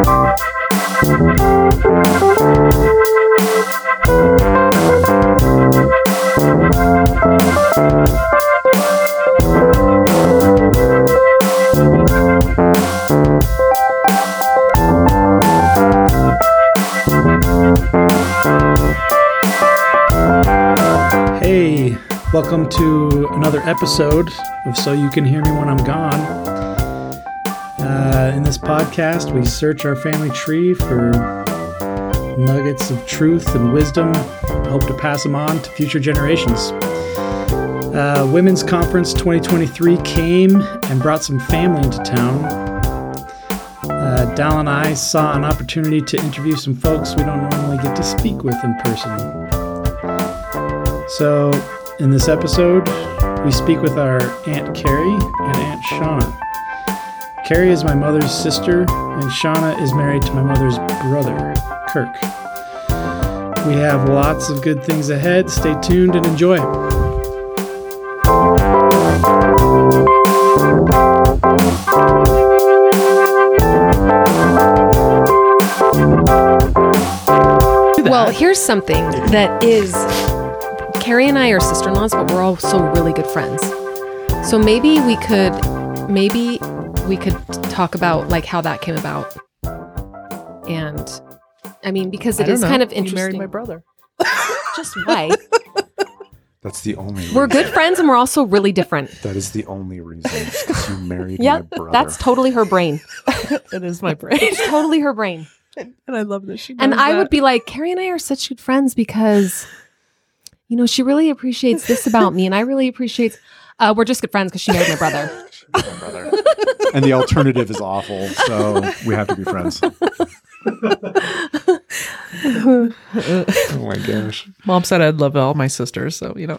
Hey, welcome to another episode of So You Can Hear Me When I'm Gone. In this podcast, we search our family tree for nuggets of truth and wisdom. Hope to pass them on to future generations. Women's Conference 2023 came and brought some family into town. Dal and I saw an opportunity to interview some folks we don't normally get to speak with in person. So, in this episode, we speak with our Aunt Carrie and Aunt Shauna. Carrie is my mother's sister, and Shauna is married to my mother's brother, Kirk. We have lots of good things ahead. Stay tuned and enjoy. Well, here's something that is... Carrie and I are sister-in-laws, but we're also really good friends. So maybe we could talk about like how that came about. And I mean, because it is kind of interesting. You married my brother. Just why? That's the only reason. We're good friends and we're also really different. That is the only reason. Because you married my brother. That's totally her brain. It is my brain. It's totally her brain. And I love that she knows And I that. would be like, Carrie and I are such good friends because, you know, she really appreciates this about me and I really appreciate... we're just good friends because she married my brother. And the alternative is awful, so we have to be friends. Oh my gosh. Mom said I'd love all my sisters, so, you know.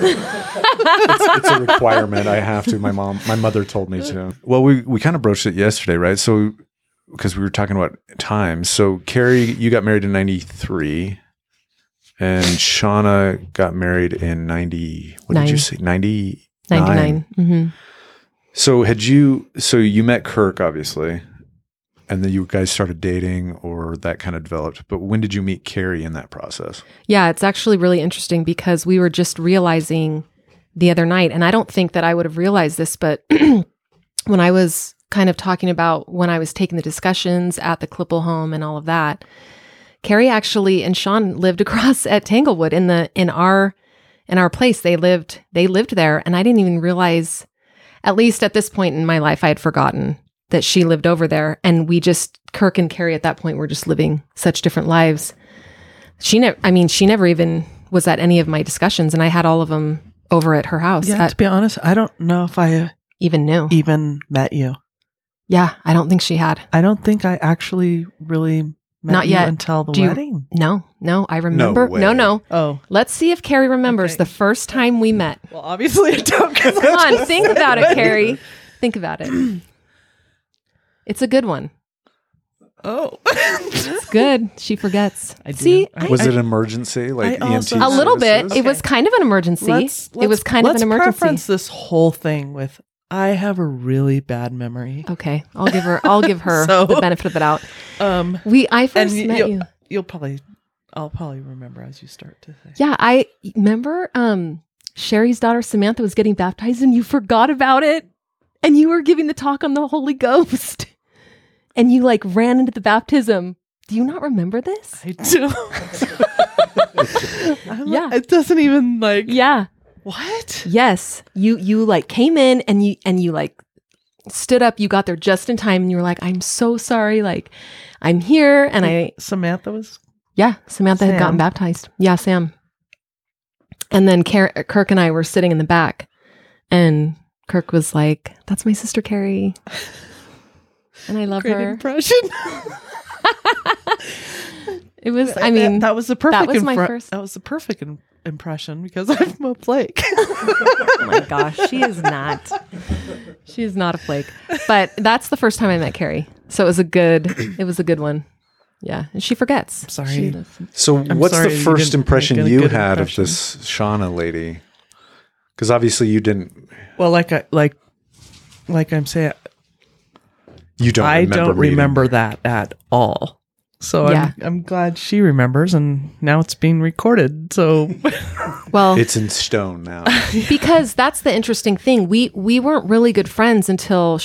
It's a requirement. I have to. My mother told me to. Well, we kind of broached it yesterday, right? So, because we were talking about times. So, Carrie, you got married in 93. And Shauna got married in 90. What did you say? 99. 99. Mm-hmm. So you met Kirk, obviously, and then you guys started dating or that kind of developed. But when did you meet Carrie in that process? Yeah, it's actually really interesting because we were just realizing the other night, and I don't think that I would have realized this, but when I was kind of talking about when I was taking the discussions at the Klippel home and all of that, Carrie actually and Sean lived across at Tanglewood in our place. They lived there, and I didn't even realize, at least at this point in my life, I had forgotten that she lived over there. And Kirk and Carrie at that point were just living such different lives. She never even was at any of my discussions, and I had all of them over at her house. Yeah, to be honest, I don't know if I even met you. Yeah, I don't think she had. I don't think I actually really met Not you yet. until the wedding. No, I remember. way. No. Oh. Let's see if Carrie remembers Okay. the first time we met. Well, obviously I don't. Come on, think about it, Carrie. Think about it. It's a good one. Oh. It's good. She forgets. I do. See, Was it an emergency? Like I also- EMT a little bit. services? It was kind of an emergency. It was kind of an Let's emergency. preference this whole thing with, I have a really bad memory. Okay, I'll give her So- the benefit of the doubt. I first met you. I'll probably remember as you start to say. Yeah, I remember Sherry's daughter Samantha was getting baptized and you forgot about it. And you were giving the talk on the Holy Ghost. And you like ran into the baptism. Do you not remember this? I do. Yeah. It doesn't even like. Yeah. What? Yes. You like came in and you like stood up, you got there just in time and you were like, I'm so sorry. Like I'm here. And Samantha was. Samantha had gotten Sam. baptized. Yeah, Sam. And then Kirk and I were sitting in the back and Kirk was like, that's my sister Carrie. And I love Great her. impression. It was, that was the perfect. that was my first. That was the perfect impression because I'm a flake. Oh my gosh, she is not. She is not a flake. But that's the first time I met Carrie. So it was a good one. Yeah. And she forgets. I'm sorry. So what's sorry the you first didn't impression get a you good had impression. of this Shauna lady? Because obviously you didn't. Well, like I'm saying, You don't I remember don't meeting. remember that at all. So Yeah. I'm glad she remembers, and now it's being recorded. So Well, It's in stone now. because that's the interesting thing. We weren't really good friends until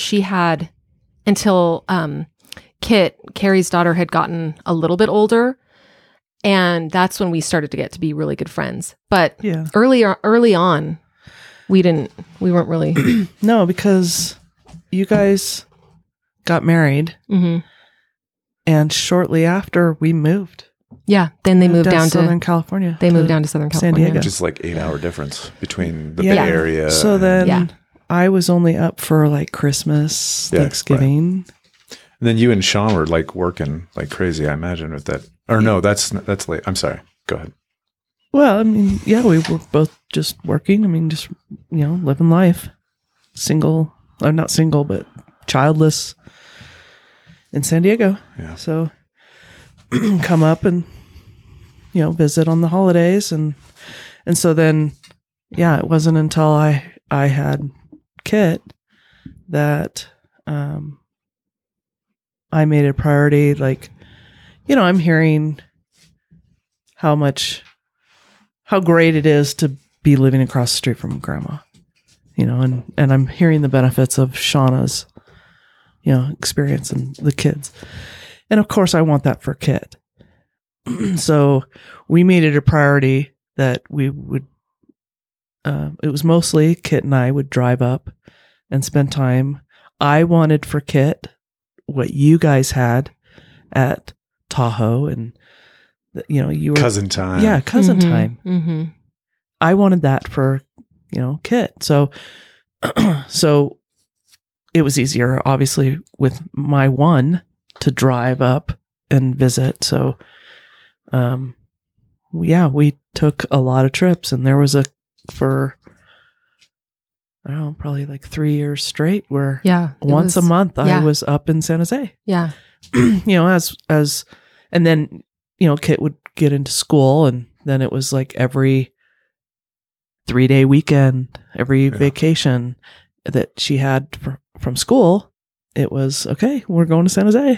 Kit, Carrie's daughter, had gotten a little bit older, and that's when we started to get to be really good friends. But yeah, early on, we weren't really. no, because you guys got married, hmm and shortly after we moved. Yeah. Then they moved down Southern to California. they to moved down to Southern San California. Diego. Which is like 8-hour difference between the Yeah. Bay Area. So then Yeah. I was only up for like Christmas, Yeah, Thanksgiving. And then you and Sean were like working like crazy, I imagine, with that. Or no, that's late. I'm sorry. Go ahead. Well, I mean, yeah, we were both just working. I mean, just, living life. Single, not single, but childless in San Diego. Yeah. So come up and, visit on the holidays. And so then, yeah, it wasn't until I had Kit that I made it a priority. Like, I'm hearing how great it is to be living across the street from grandma, and I'm hearing the benefits of Shauna's, experience and the kids. And of course I want that for Kit. So we made it a priority that we would, it was mostly Kit and I would drive up and spend time. I wanted for Kit what you guys had at Tahoe, and you were Cousin time. Yeah, cousin time. Mm-hmm. I wanted that for, Kit. So it was easier, obviously, with my one to drive up and visit. So, we took a lot of trips, and there was for, I don't know, probably like 3 years straight where Yeah. once a month I yeah. was up in San Jose. Yeah. as and then Kit would get into school, and then it was like every 3-day weekend, every vacation that she had from school, it was okay, we're going to San Jose.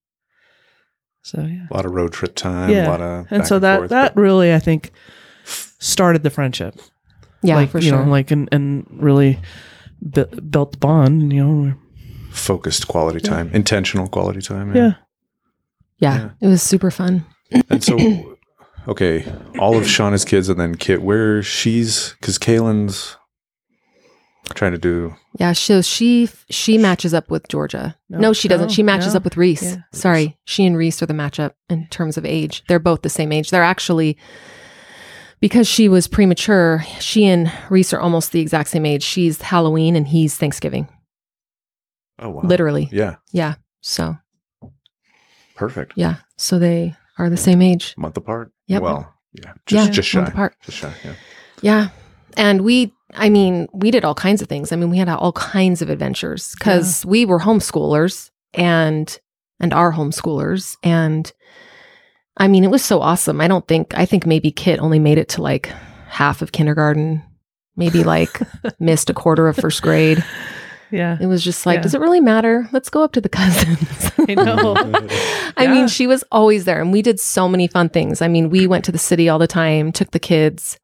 So yeah, A lot of road trip time. Yeah. A lot of and back so that forth, really, I think, started the friendship. Yeah, like, for sure. and really built the bond. focused quality time, intentional quality time. Yeah. Yeah. It was super fun. And so, okay, all of Shauna's kids, and then Kit, where she's, because Kaylin's trying to do. Yeah. So she matches up with Georgia. No, she doesn't. She matches up with Reese. Yeah. Sorry. She and Reese are the matchup in terms of age. They're both the same age. They're actually, because she was premature, she and Reese are almost the exact same age. She's Halloween and he's Thanksgiving. Oh, wow. Literally. Yeah. Yeah. So, Perfect. yeah. So they are the same age. Month apart. Yep. Well, yeah. Yeah, Just shy. month apart. Just shy. Yeah. Yeah. And we did all kinds of things. I mean, we had all kinds of adventures because we were homeschoolers and are homeschoolers. And I mean, it was so awesome. I think maybe Kit only made it to like half of kindergarten, maybe like missed a quarter of first grade. Yeah. It was just like, Yeah. does it really matter? Let's go up to the cousins. I know. I Yeah. mean, she was always there and we did so many fun things. I mean, we went to the city all the time, took the kids,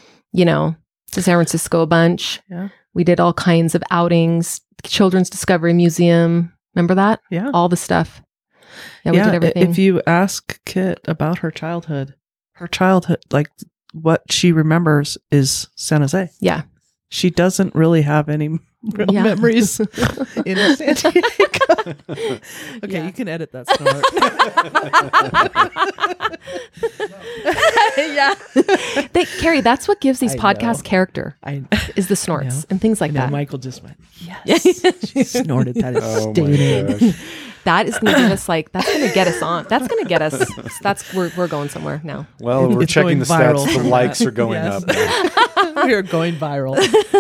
to San Francisco a bunch. Yeah. We did all kinds of outings, Children's Discovery Museum. Remember that? Yeah. All the stuff. Yeah, we did everything. If you ask Kit about her childhood, like what she remembers is San Jose. Yeah. She doesn't really have any real Yeah. memories in San Diego. Okay, Yeah. you can edit that snort. Yeah. Carrie, that's what gives these I podcasts know. character, is the snorts and things like that. Michael just went, yes. She snorted. That is Oh, my staying. gosh. That is going to give us that's going to get us on. That's going to get us. We're going somewhere now. Well, we're It's checking going the viral stats. The from likes that. are going Yes. up. We are going viral.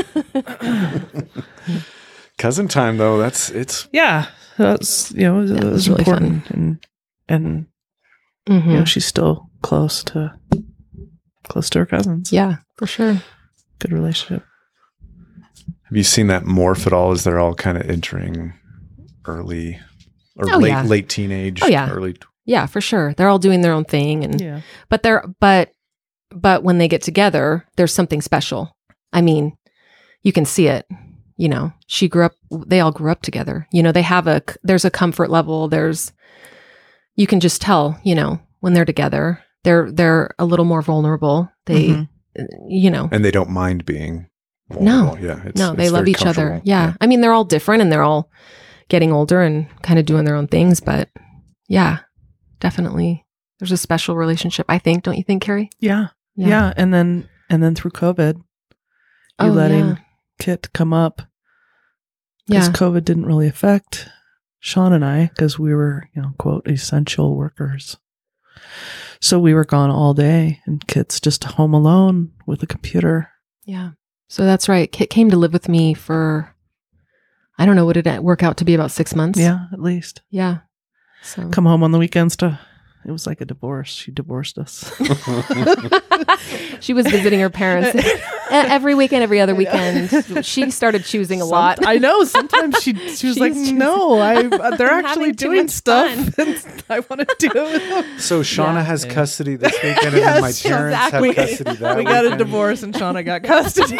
Cousin time, though, it's Yeah, that's it was was really important, and Mhm. she's still close to her cousins. Yeah, for sure. Good relationship. Have you seen that morph at all as they're all kind of entering early or Oh, late yeah. late teenage. Oh, yeah. Early. Yeah, for sure. They're all doing their own thing. And Yeah. but when they get together, there's something special. I mean, you can see it. You know, they all grew up together. You know, there's a comfort level. You can just tell, you know, when they're together, they're a little more vulnerable. They, Mhm. you know, And they don't mind being No. vulnerable. Yeah. no, they it's love very each other. comfortable. Yeah. I mean, they're all different and they're all getting older and kind of doing their own things. But yeah, definitely. There's a special relationship, I think. Don't you think, Carrie? Yeah. Yeah. And then through COVID, you letting Kit come up. Because Yeah. COVID didn't really affect Sean and I because we were, you know, quote, essential workers. So we were gone all day and Kit's just home alone with a computer. Yeah. So that's right. Kit came to live with me for, I don't know, what did it work out to be, about 6 months? Yeah, at least. Yeah. So Come home on the weekends it was like a divorce. She divorced us. she was visiting her parents every weekend, every other weekend. She started choosing a lot. I know. Sometimes she was like, She's no, they're I'm actually having too doing much stuff. fun. And I want to do it with them. So Shauna Yeah. has custody this weekend, and then my Yes, parents exactly. have custody that We got a weekend. divorce and Shauna got custody.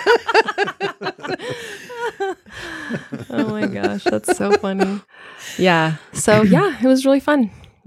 Oh my gosh, that's so funny. Yeah. So yeah, it was really fun.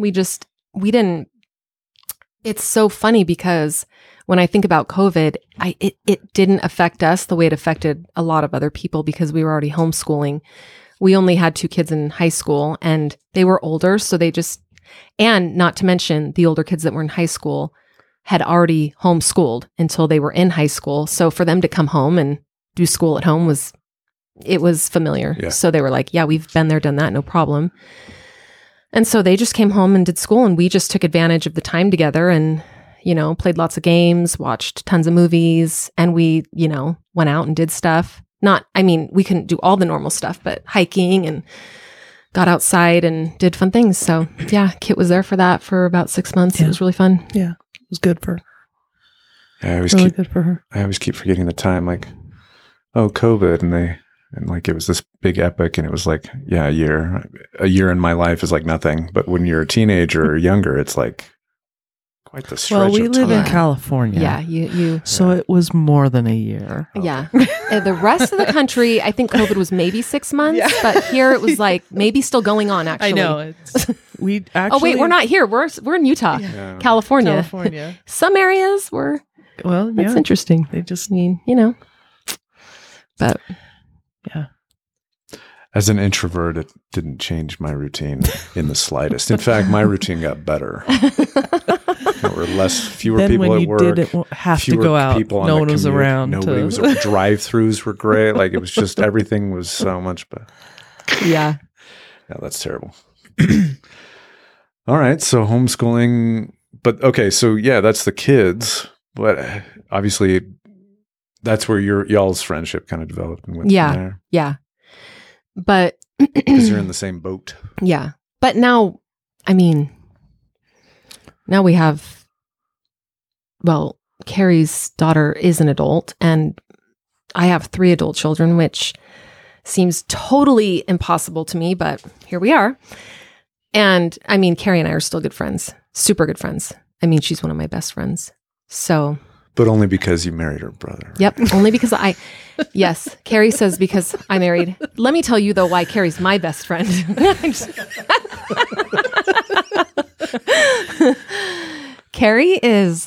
It's so funny because when I think about COVID, it didn't affect us the way it affected a lot of other people because we were already homeschooling. We only had 2 kids in high school and they were older. So and not to mention the older kids that were in high school had already homeschooled until they were in high school. So for them to come home and do school at home was familiar. Yeah. So they were like, yeah, we've been there, done that, no problem. And so they just came home and did school and we just took advantage of the time together and, you know, played lots of games, watched tons of movies, and we, you know, went out and did stuff. We couldn't do all the normal stuff, but hiking and got outside and did fun things. So yeah, Kit was there for that for about 6 months. Yeah. It was really fun. Yeah, it was good for her. I always Really good for her. keep forgetting the time, like, oh, COVID, and like it was this big epic, and it was like, yeah, a year in my life is like nothing, but when you're a teenager or younger, it's like quite the stretch. Well, we of live in time. California. Yeah, you So it was more than a year. yeah. The rest of the country, I think COVID was maybe 6 months, Yeah. but here it was like maybe still going on actually. I know. We actually. Oh wait, we're not here. We're in Utah, Yeah. California. California. Some areas were. Well, That's yeah. interesting. They just. I mean, you know. But Yeah. As an introvert, it didn't change my routine in the slightest. In fact, my routine got better. There were fewer Then people when at you work. didn't have to fewer go out, people on no the one was commute. around. Nobody was. Drive-throughs were great. Like it was just everything was so much better. yeah. Yeah, that's terrible. All right, so homeschooling, but okay, so yeah, that's the kids, but obviously that's where y'all's friendship kind of developed and went Yeah. from there Yeah. But because you're in the same boat. yeah. But now, I mean, now we have, well, Carrie's daughter is an adult and I have 3 adult children, which seems totally impossible to me, but here we are. And I mean, Carrie and I are still good friends, super good friends. I mean, she's one of my best friends. So, But only because you married her brother. yep, only because yes, Carrie says because I married. Let me tell you though why Carrie's my best friend. Carrie is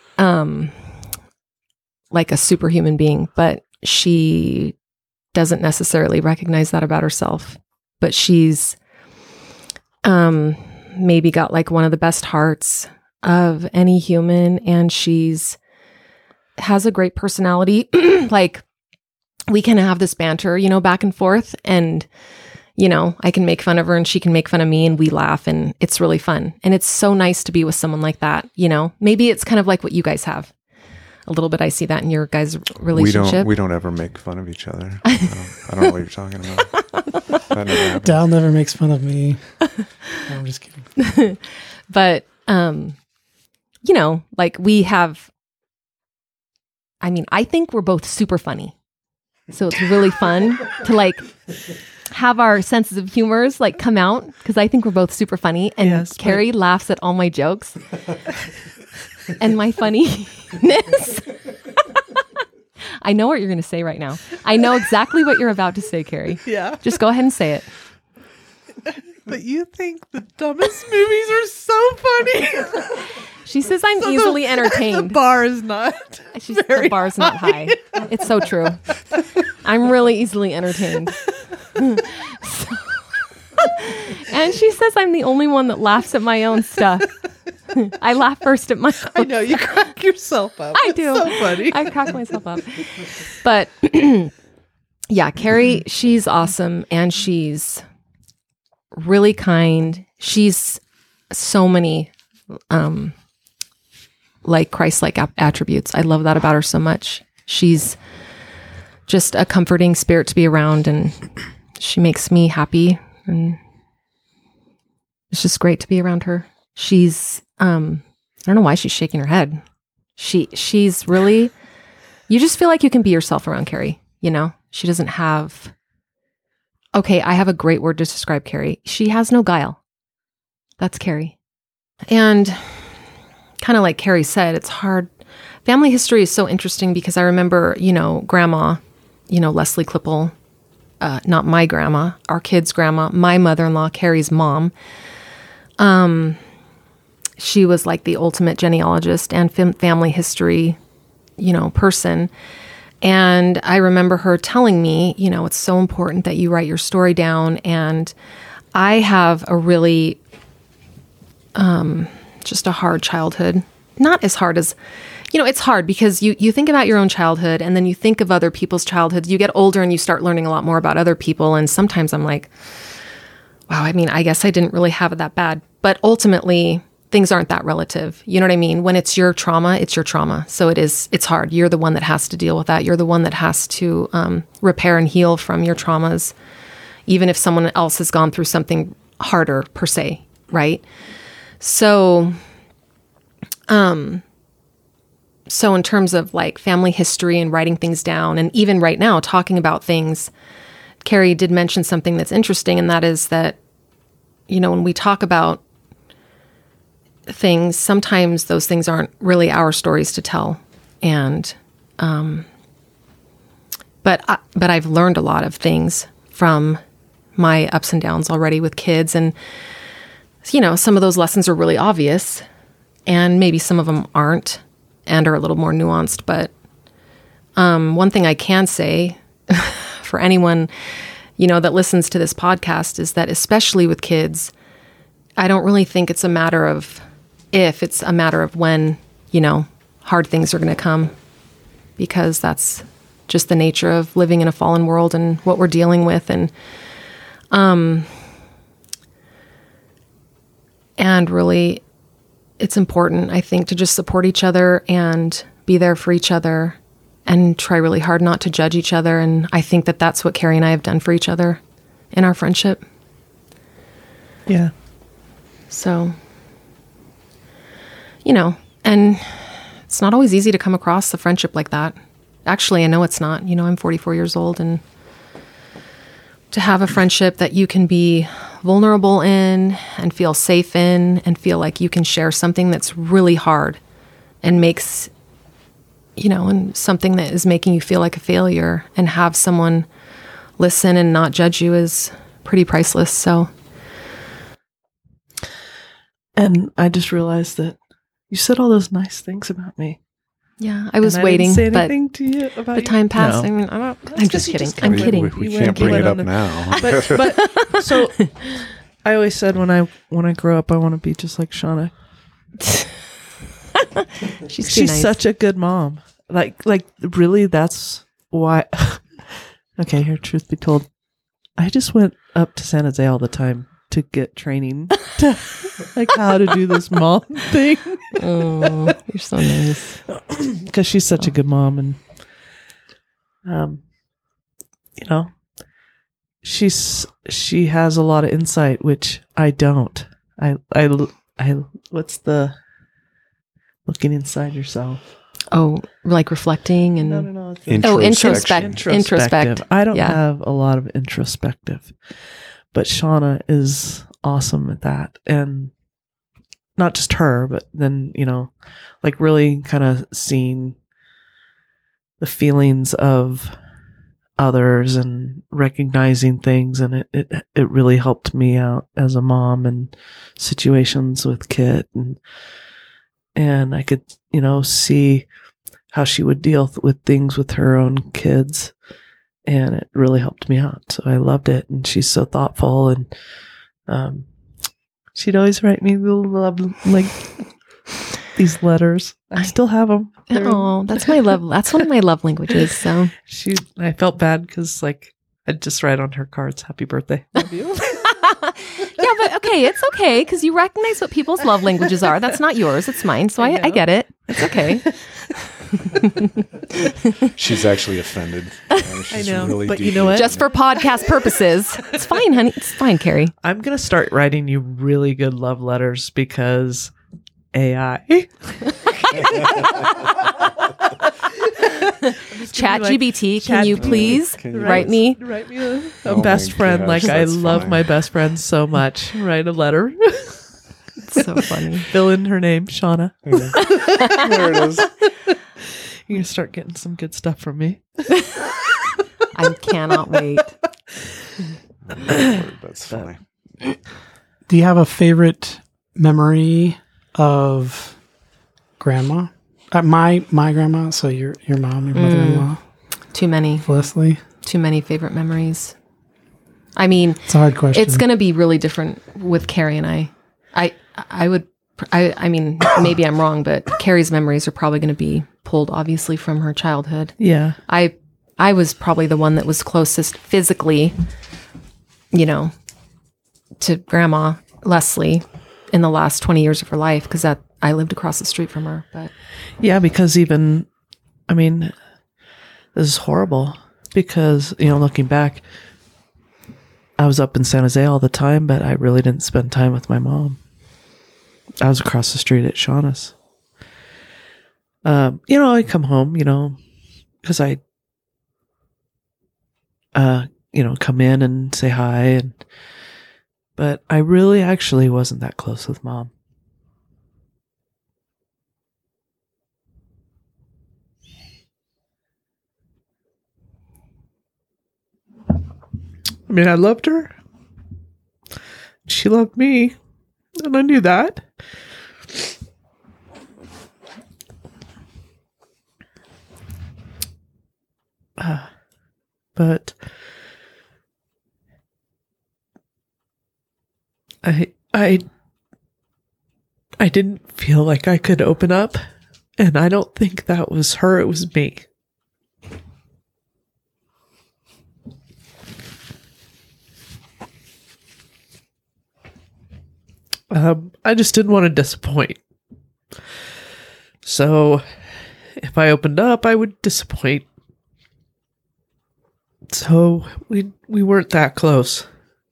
like a superhuman being, but she doesn't necessarily recognize that about herself. But she's maybe got like one of the best hearts of any human, and has a great personality. Like we can have this banter, you know, back and forth, and you know, I can make fun of her and she can make fun of me and we laugh and it's really fun. And it's so nice to be with someone like that, you know. Maybe it's kind of like what you guys have. A little bit I see that in your guys' relationship. We don't ever make fun of each other. I don't know what you're talking about. That never happened. Dal never makes fun of me. No, I'm just kidding. But you know, like we have, I mean, I think we're both super funny. So it's really fun to like, have our senses of humors like come out because I think we're both super funny. And Yes, Carrie laughs at all my jokes and my funniness. I know what you're going to say right now. I know exactly what you're about to say, Carrie. Yeah. Just go ahead and say it. But you think the dumbest movies are so funny. She says I'm easily The entertained. bar is not. The bar's not high. It's so true. I'm really easily entertained. And she says I'm the only one that laughs at my own stuff. I laugh first at my own. I know, you crack yourself up. I do. It's so funny. I crack myself up. But yeah, Carrie, she's awesome and she's really kind. She's so many like Christ-like attributes. I love that about her so much. She's just a comforting spirit to be around and she makes me happy and it's just great to be around her. She's I don't know why she's shaking her head. She's really, you just feel like you can be yourself around Carrie, you know? She doesn't have, okay, I have a great word to describe Carrie. She has no guile. That's Carrie. And kind of like Carrie said, it's hard. Family history is so interesting because I remember, you know, grandma, you know, Leslie Klippel, not my grandma, our kids' grandma, my mother-in-law, Carrie's mom. She was like the ultimate genealogist and family history, you know, person. And I remember her telling me, you know, it's so important that you write your story down. And I have a really, just a hard childhood. Not as hard as, you know, it's hard because you think about your own childhood and then you think of other people's childhoods. You get older and you start learning a lot more about other people. And sometimes I'm like, wow, I mean, I guess I didn't really have it that bad. But ultimately, things aren't that relative. You know what I mean? When it's your trauma, it's your trauma. So it's hard. You're the one that has to deal with that. You're the one that has to repair and heal from your traumas, even if someone else has gone through something harder per se, right? So in terms of like family history and writing things down, and even right now talking about things, Carrie did mention something that's interesting, and that is that, you know, when we talk about things, sometimes those things aren't really our stories to tell. And, but I've learned a lot of things from my ups and downs already with kids. And, you know, some of those lessons are really obvious and maybe some of them aren't and are a little more nuanced. But, one thing I can say for anyone, you know, that listens to this podcast is that especially with kids, I don't really think it's a matter of if, it's a matter of when, you know, hard things are going to come, because that's just the nature of living in a fallen world and what we're dealing with. And really, it's important, I think, to just support each other and be there for each other and try really hard not to judge each other. And I think that that's what Carrie and I have done for each other in our friendship. Yeah. So, you know, and it's not always easy to come across a friendship like that. Actually, I know it's not. You know, I'm 44 years old, and to have a friendship that you can be vulnerable in and feel safe in and feel like you can share something that's really hard and makes, you know, and something that is making you feel like a failure, and have someone listen and not judge you is pretty priceless. So. And I just realized that you said all those nice things about me. Yeah, I was And waiting, I didn't say but anything to you about the time passed. No. I mean, I'm just kidding. I'm kinda- kidding. We You can't went bring it on up the- now. But so I always said when I grow up, I want to be just like Shauna. She's too She's nice. such a good mom. Like really, that's why. Okay, here, truth be told, I just went up to San Jose all the time to get training, to, like how to do this mom thing. Oh, you're so nice. Because she's such a good mom, and you know, she has a lot of insight, which I don't. I what's the looking inside yourself? Oh, like reflecting and no. It's introspect. I don't Yeah. have a lot of introspective, but Shauna is awesome at that. And not just her, but then, like really kind of seeing the feelings of others and recognizing things. And it really helped me out as a mom in situations with Kit. And I could, see how she would deal with things with her own kids. And it really helped me out. So I loved it. And she's so thoughtful. And she'd always write me these letters. I still have them. Oh, that's my love. That's one of my love languages. So I felt bad because I'd just write on her cards, "Happy birthday." Love you. yeah, but okay, it's okay because you recognize what people's love languages are. That's not yours; it's mine. So I get it. It's okay. She's actually offended. She's I know, really but you deeply know what? Just for podcast purposes, it's fine, honey. It's fine, Carrie. I'm gonna start writing you really good love letters because AI. Chat GBT, can you please write me? Write me a Oh best my friend. gosh, Like I that's love funny. my best friend so much. Write a letter. It's so funny. Fill in her name, Shauna. There it is. You can start getting some good stuff from me. I cannot wait. That's funny. Do you have a favorite memory of grandma? My grandma, so your mom, your mother-in-law, Too many Leslie. Too many favorite memories. I mean, It's a hard question. it's going to be really different with Carrie and I. I mean, maybe I'm wrong, but Carrie's memories are probably going to be pulled obviously from her childhood. Yeah. I was probably the one that was closest physically, to Grandma Leslie in the last 20 years of her life because I lived across the street from her. But Yeah, because this is horrible because, looking back, I was up in San Jose all the time, but I really didn't spend time with my mom. I was across the street at Shauna's. I come home, because I, come in and say hi, but I really actually wasn't that close with Mom. I loved her. She loved me, and I knew that. But I didn't feel like I could open up, and I don't think that was her, it was me. I just didn't want to disappoint. So if I opened up, I would disappoint. So we weren't that close.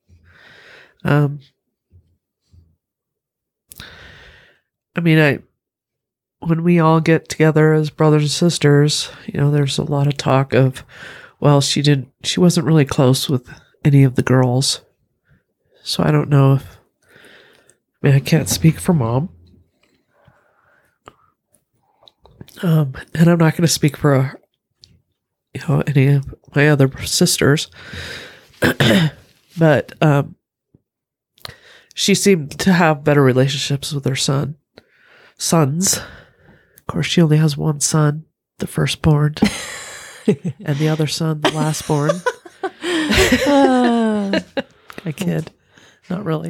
When we all get together as brothers and sisters, there's a lot of talk of, well, she wasn't really close with any of the girls. So I don't know if, I can't speak for Mom. And I'm not going to speak for, any of my other sisters. But she seemed to have better relationships with her sons. Of course, she only has one son, the firstborn, and the other son, the lastborn. I kid. Not really.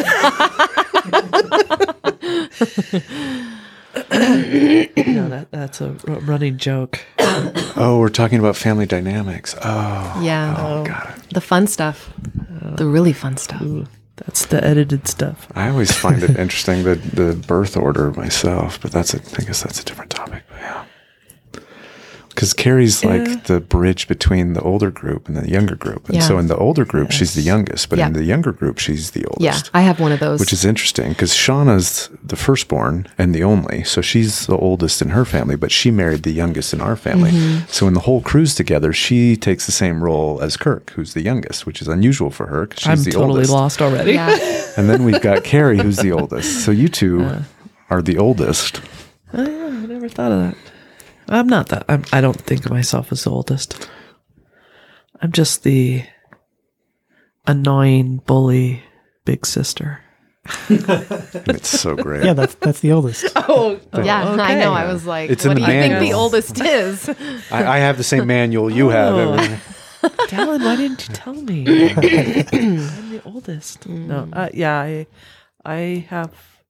No, that's a running joke. Oh, we're talking about family dynamics. Oh, yeah, oh, got it. the fun stuff, the really fun stuff. Ooh, that's the edited stuff. I always find it interesting the birth order myself, but I guess that's a different topic. But yeah, Because Carrie's like the bridge between the older group and the younger group. And so in the older group, she's the youngest, but in the younger group, she's the oldest. Yeah, I have one of those. Which is interesting because Shauna's the firstborn and the only. So she's the oldest in her family, but she married the youngest in our family. So in the whole cruise together, she takes the same role as Kirk, who's the youngest, which is unusual for her because she's the oldest. I'm totally lost already. Yeah. And then we've got Carrie, who's the oldest. So you two are the oldest. Oh, yeah, I never thought of that. I'm not that. I don't think of myself as the oldest. I'm just the annoying bully big sister. It's so great. Yeah, that's the oldest. Oh, Yeah, okay. I know. I was like, It's what in do the you think the manual. oldest is? I have the same manual you have. Dallin, why didn't you tell me? I'm the oldest. No, I have,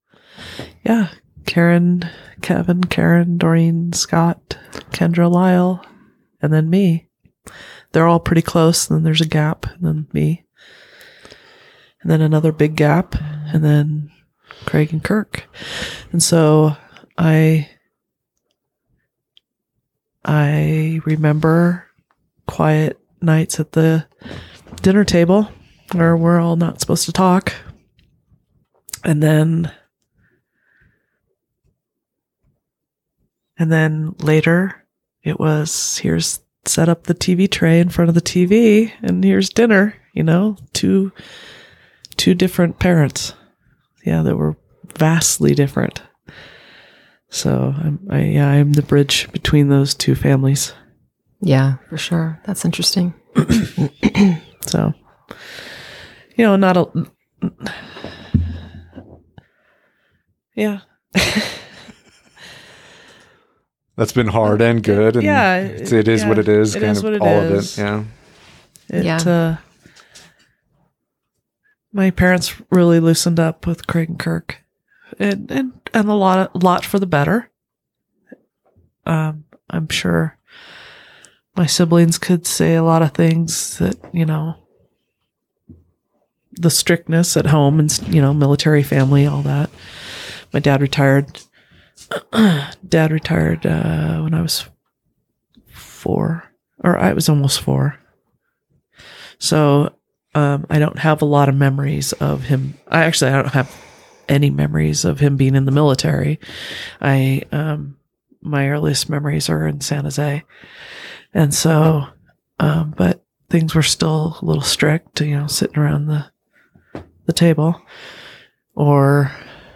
Karen, Kevin, Karen, Doreen, Scott, Kendra, Lyle, and then me. They're all pretty close. And then there's a gap, and then me, and then another big gap, and then Craig and Kirk. And so I remember quiet nights at the dinner table where we're all not supposed to talk. And then later it was, here's set up the TV tray in front of the TV and here's dinner, two different parents. Yeah, that were vastly different. So I'm the bridge between those two families. Yeah, for sure. That's interesting. So, not a, yeah. That's been hard and good. And it is what it is. It is what it all is. of it. Yeah. My parents really loosened up with Craig and Kirk, and a lot for the better. I'm sure my siblings could say a lot of things that, the strictness at home and, military family, all that. My dad retired. When I was 4, or I was almost 4. So, I don't have a lot of memories of him. I don't have any memories of him being in the military. My earliest memories are in San Jose. And so, but things were still a little strict, sitting around the table, or,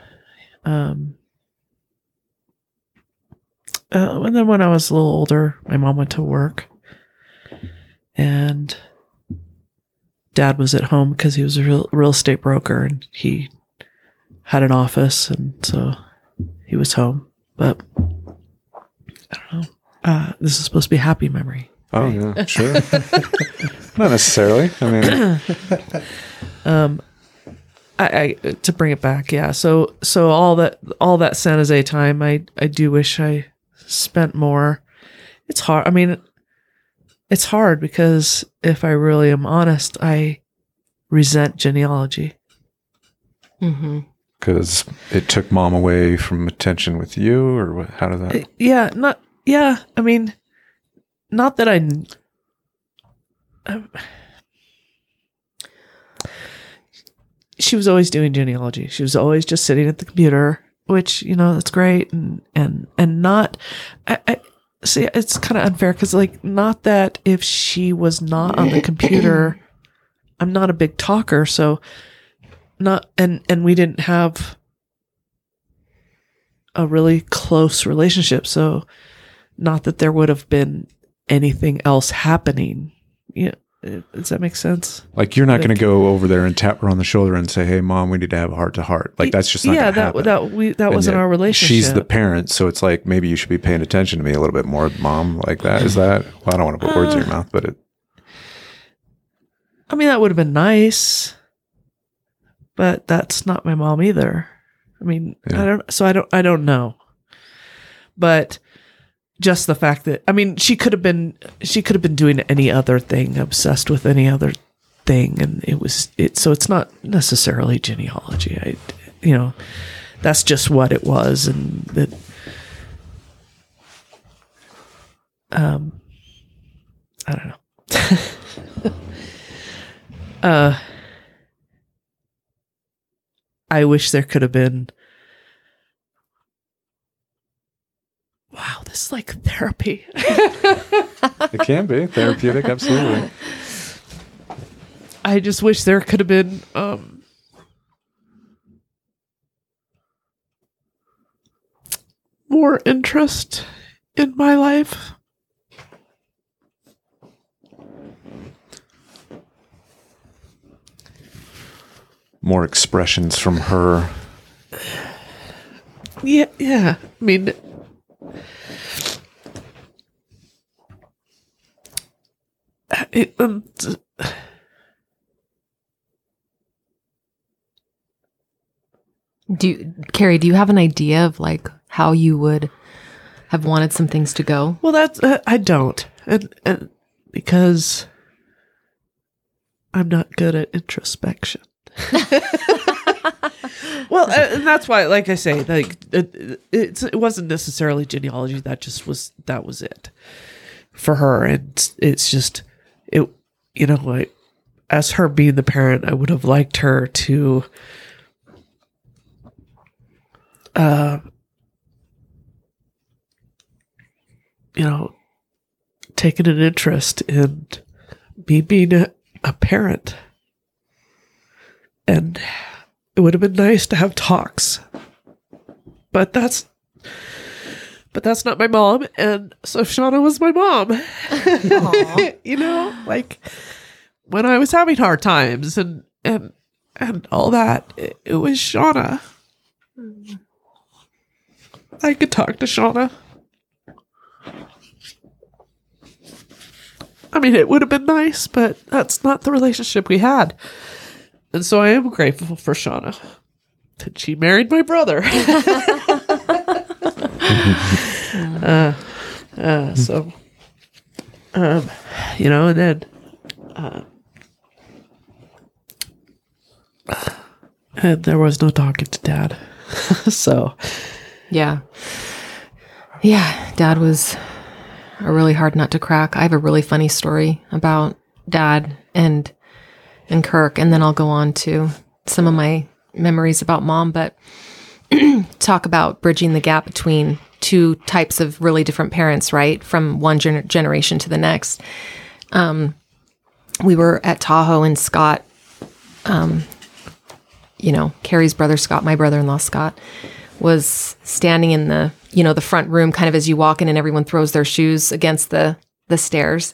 and then when I was a little older, my mom went to work and Dad was at home because he was a real estate broker and he had an office. And so he was home, but I don't know. This is supposed to be a happy memory. Oh, yeah, sure. Not necessarily. I mean, I to bring it back, yeah. So all that San Jose time, I do wish I spent more. It's hard. I mean, it's hard because if I really am honest, I resent genealogy. because it took mom away from attention with you, or what? How did that? I mean, not that she was always doing genealogy. She was always just sitting at the computer, which, that's great. And not, I see, it's kind of unfair because, not that if she was not on the computer, I'm not a big talker. So and we didn't have a really close relationship. So not that there would have been anything else happening. Yeah. Does that make sense? You're not going to go over there and tap her on the shoulder and say, "Hey, mom, we need to have a heart to heart." That's just not going to happen. That wasn't our relationship. She's the parent, so it's maybe you should be paying attention to me a little bit more, mom. Like that is that? Well, I don't want to put words in your mouth, but I mean, that would have been nice, but that's not my mom either. I mean, Yeah. I don't know, but. Just the fact that, I mean, she could have been doing any other thing, obsessed with any other thing. And so it's not necessarily genealogy. that's just what it was. And that I don't know. I wish there could have been. Wow, this is like therapy. It can be therapeutic, absolutely. I just wish there could have been more interest in my life. More expressions from her. Yeah. I mean, Carrie, do you have an idea of like how you would have wanted some things to go? well, that's I don't, and because I'm not good at introspection. Well, and that's why, like I say, like it wasn't necessarily genealogy. That was it for her, and it's just it. You know, like as her being the parent, I would have liked her to, you know, taken an interest in me being a parent. And it would have been nice to have talks. But that's not my mom. And so Shauna was my mom. You know, like when I was having hard times and all that, it was Shauna. I could talk to Shauna. I mean, it would have been nice, but that's not the relationship we had. And so I am grateful for Shauna that she married my brother. So, you know, and then, and there was no talking to Dad. So, Yeah. Dad was a really hard nut to crack. I have a really funny story about Dad and Kirk, and then I'll go on to some of my memories about Mom, but talk about bridging the gap between two types of really different parents, right? From one generation to the next. We were at Tahoe, and Scott, you know, Carrie's brother Scott, my brother-in-law Scott, was standing in the, you know, the front room, kind of as you walk in and everyone throws their shoes against the stairs.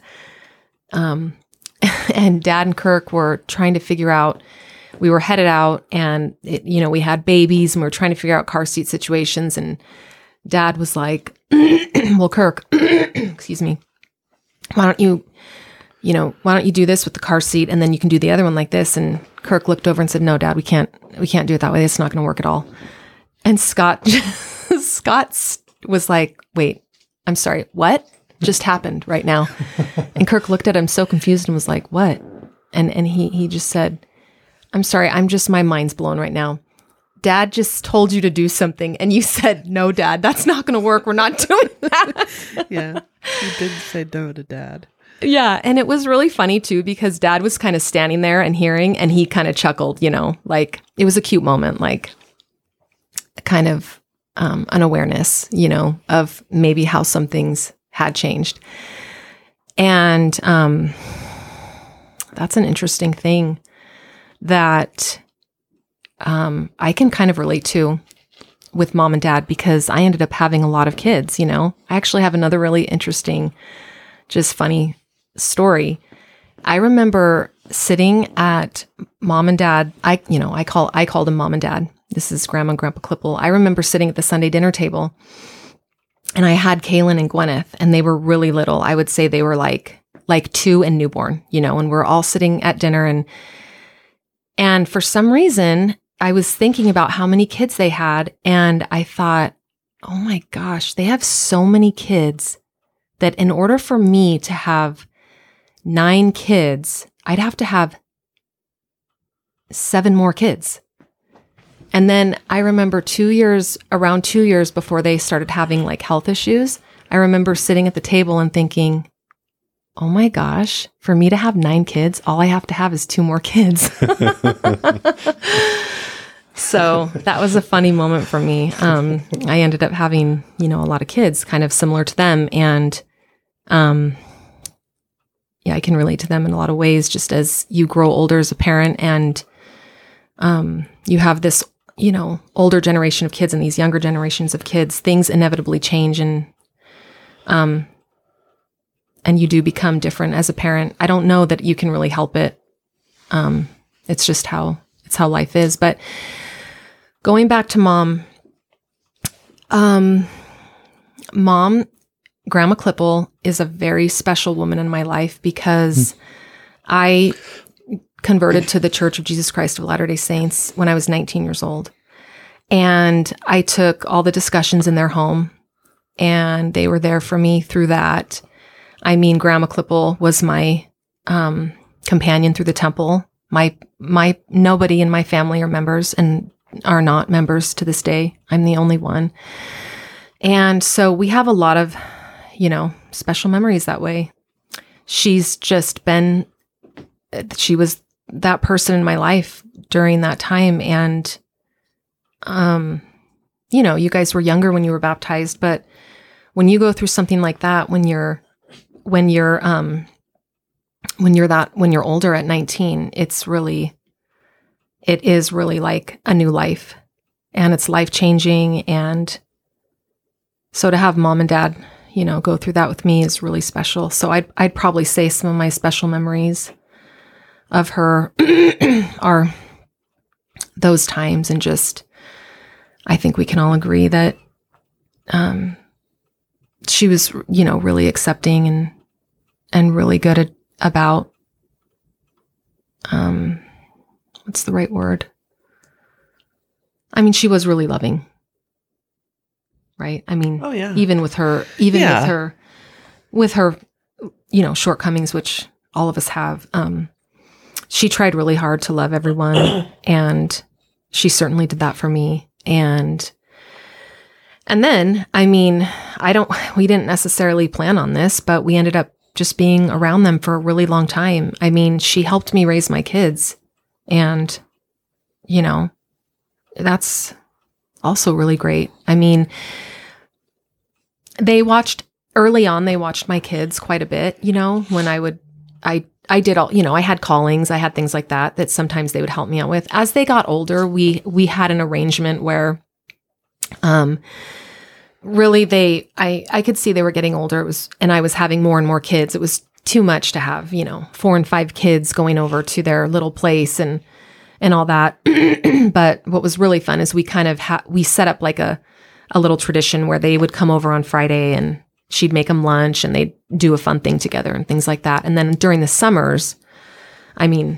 And Dad and Kirk were trying to figure out, we were headed out, and you know, we had babies and we were trying to figure out car seat situations. And Dad was like, well, Kirk, excuse me, why don't you do this with the car seat, and then you can do the other one like this. And Kirk looked over and said, no, Dad, we can't do it that way. It's not going to work at all. And Scott was like, wait, I'm sorry, what just happened right now? And Kirk looked at him so confused and was like, what? And he just said, I'm sorry, my mind's blown right now. Dad just told you to do something and you said, no, Dad, that's not going to work. We're not doing that. yeah, you did say no to Dad. Yeah. And it was really funny too, because Dad was kind of standing there and hearing, and he kind of chuckled, you know, like it was a cute moment, like kind of an awareness, you know, of maybe how some things had changed. And that's an interesting thing that I can kind of relate to with Mom and Dad, because I ended up having a lot of kids, you know. I actually have another really interesting, just funny story. I remember sitting at Mom and Dad. I called them Mom and Dad. This is Grandma and Grandpa Klippel. I remember sitting at the Sunday dinner table, and I had Kaylin and Gwyneth, and they were really little. I would say they were like 2 and newborn, you know, and we're all sitting at dinner, and for some reason I was thinking about how many kids they had, and I thought, oh my gosh, they have so many kids that in order for me to have 9 kids, I'd have to have 7 more kids. And then I remember around 2 years before they started having like health issues, I remember sitting at the table and thinking, oh my gosh, for me to have 9 kids, all I have to have is 2 more kids. So that was a funny moment for me. I ended up having, a lot of kids kind of similar to them. And I can relate to them in a lot of ways, just as you grow older as a parent and you have this, older generation of kids and these younger generations of kids, things inevitably change and you do become different as a parent. I don't know that you can really help it. It's just how life is. But going back to mom, Grandma Klippel is a very special woman in my life because I converted to the Church of Jesus Christ of Latter-day Saints when I was 19 years old. And I took all the discussions in their home and they were there for me through that. I mean, Grandma Klippel was my companion through the temple. My nobody in my family are members and are not members to this day. I'm the only one. And so we have a lot of, special memories that way. She was that person in my life during that time. And, you guys were younger when you were baptized, but when you go through something like that, when you're older at 19, it is really like a new life and it's life changing. And so to have mom and dad, go through that with me is really special. So I'd probably say some of my special memories of her are those times. And just, I think we can all agree that, she was, really accepting and really good about, what's the right word? I mean, she was really loving, right? I mean, even with her, with her, shortcomings, which all of us have, she tried really hard to love everyone and she certainly did that for me. And then, I mean, we didn't necessarily plan on this, but we ended up just being around them for a really long time. I mean, she helped me raise my kids and, that's also really great. I mean, early on, they watched my kids quite a bit, when I did all, I had callings, I had things like that sometimes they would help me out with. As they got older, we had an arrangement where, really I could see they were getting older. And I was having more and more kids. It was too much to have, 4 and 5 kids going over to their little place and all that. But what was really fun is we kind of we set up like a little tradition where they would come over on Friday and she'd make them lunch and they'd do a fun thing together and things like that. And then during the summers, and